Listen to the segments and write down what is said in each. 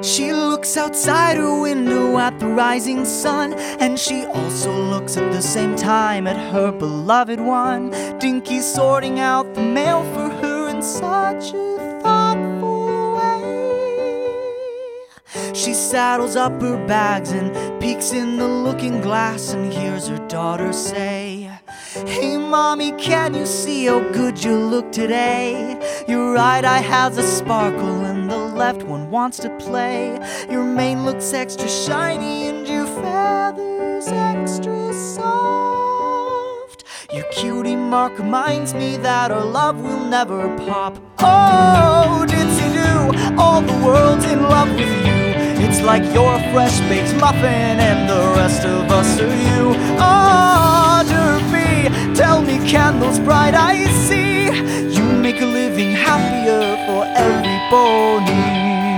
She looks outside her window at the rising sun, and she also looks at the same time at her beloved one. Dinky's sorting out the mail for her in such a thoughtful way. She saddles up her bags and peeks in the looking glass and hears her daughter say, "Hey mommy, can you see how good you look today? Your right eye has a sparkle and the left one wants to play. Your mane looks extra shiny and your feathers extra soft. Your cutie mark reminds me that our love will never pop. Oh, ditsy-do, all the world's in love with you. It's like you're a fresh baked muffin and the rest of us are you. Oh, Derby, tell me, can those bright eyes see? You make a living happier for every pony."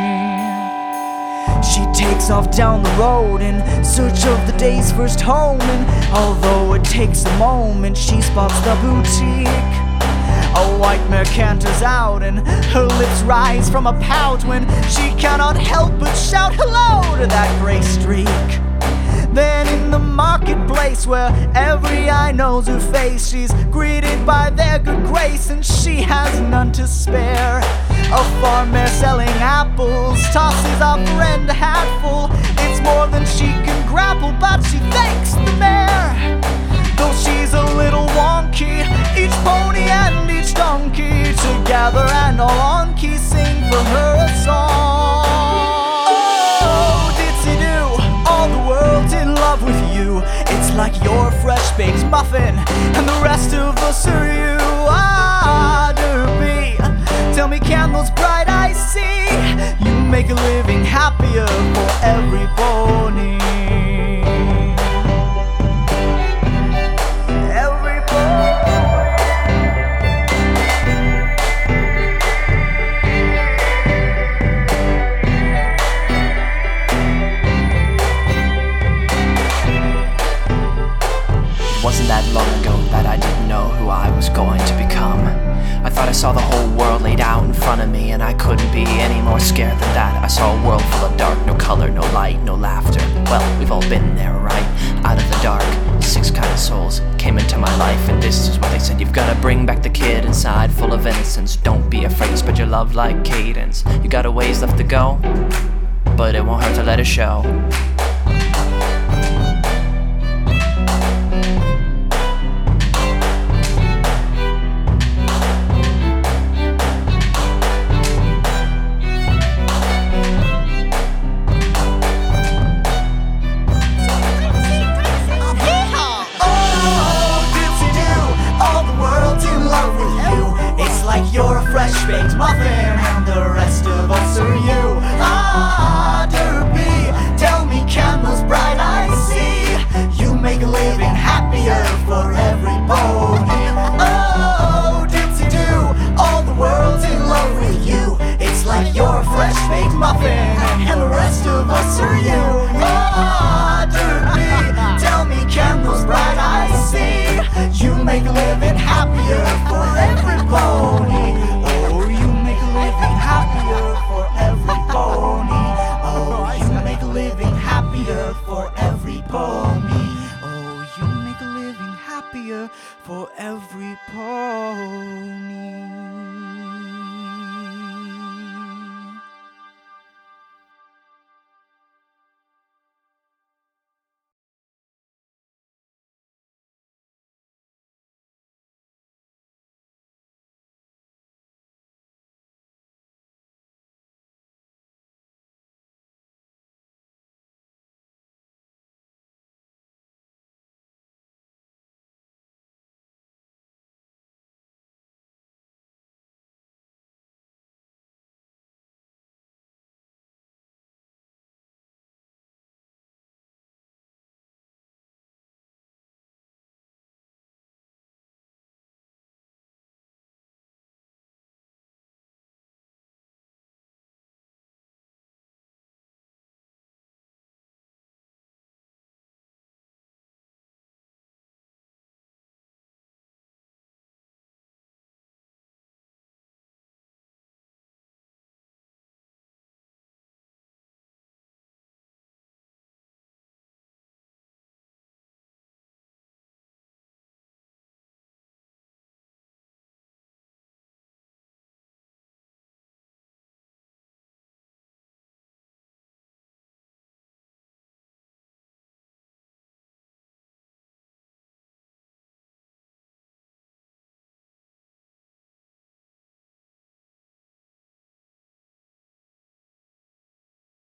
She takes off down the road in search of the day's first home, and although it takes a moment, she spots the boutique. A white mare canters out and her lips rise from a pout when she cannot help but shout hello to that gray streak. Then in the marketplace where every eye knows her face, she's greeted by their good grace and she has none to spare. A farm mare selling apples tosses a friend a hatful. It's more than she can grapple, but she thanks the mare. Though she's a little wonky, each pony and each donkey together and all on key sing for her a song. Oh, ditsy-do, all the world's in love with you. It's like you're a fresh baked muffin and the rest of us are you. Ah, Derby, tell me, can those bright eyes see? You make a living happier for every pony. Wasn't that long ago that I didn't know who I was going to become. I thought I saw the whole world laid out in front of me, and I couldn't be any more scared than that. I saw a world full of dark, no color, no light, no laughter. Well, we've all been there, right? Out of the dark, 6 kind of souls came into my life, and this is what they said: you've gotta bring back the kid inside, full of innocence. Don't be afraid, spread your love like cadence. You got a ways left to go, but it won't hurt to let it show. You're a fresh baked muffin and the rest of us are you. Ah, Derby, tell me, can those bright eyes see? You make a living happier for every pony. Oh, ditsy-do, all the world's in love with you. It's like you're a fresh baked muffin and the rest of us are you. Ah, Derby, tell me, can those bright eyes see? You make a living happier for every pony. Oh, you make a living happier for every pony. Oh, you make a living happier for every pony. Oh, you make a living happier for every pony.